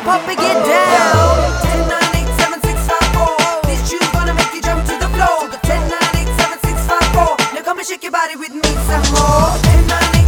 pop it, get down. 10, 9, 8, 7, 6, 5, 4. These tunes gonna make you jump to the floor. 10, 9, 8, 7, 6, 5, 4. Now come and shake your body with me some more. 10, 9, 8,